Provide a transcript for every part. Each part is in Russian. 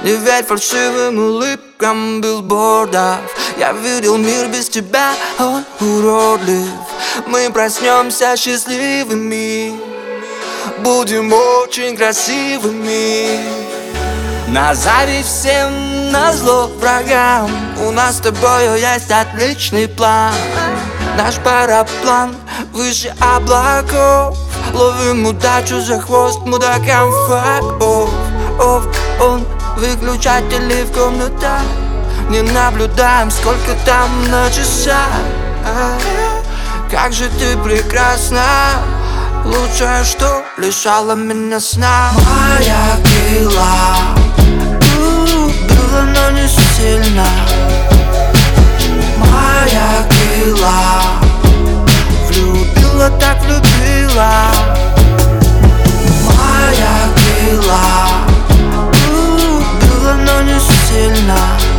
Не верь фальшивым улыбкам билбордов. Я видел мир без тебя, он уродлив. Мы проснемся счастливыми, будем очень красивыми. Назови всем назло врагам, у нас с тобою есть отличный план. Наш параплан выше облаков, ловим удачу за хвост мудакам. Fuck off, он выключатели в комнатах. Не наблюдаем, сколько там на часах. Как же ты прекрасна, лучшее, что лишало меня сна. Моя крыла было, но не сильно. Моя крыла влюбила, так влюбила. Моя крыла было, но не сильно.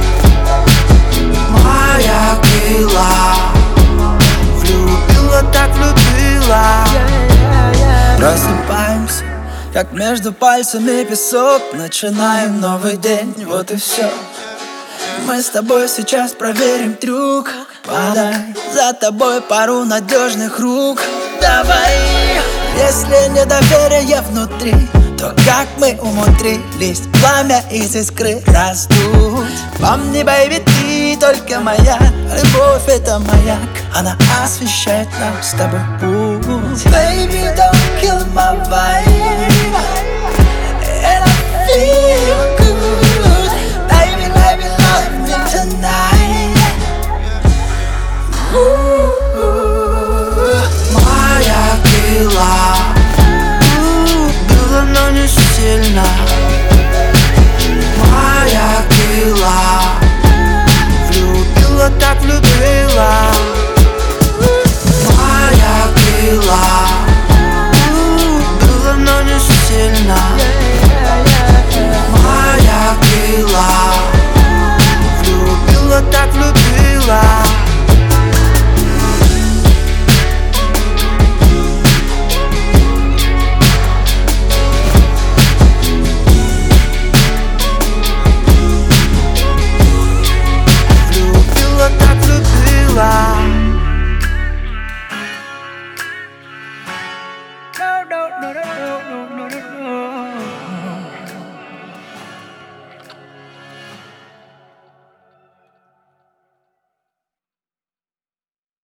Моя крыла влюбила, так влюбила. Просыпаемся, как между пальцами песок. Начинаем новый день, вот и все. Мы с тобой сейчас проверим трюк. Подай за тобой пару надежных рук. Давай, если недоверие внутри, то как мы умудрились пламя из искры раздуть? Помни, бэйби, ты только моя. Любовь — это маяк, она освещает нам с тобой путь. Baby, don't kill my vibe, and I feel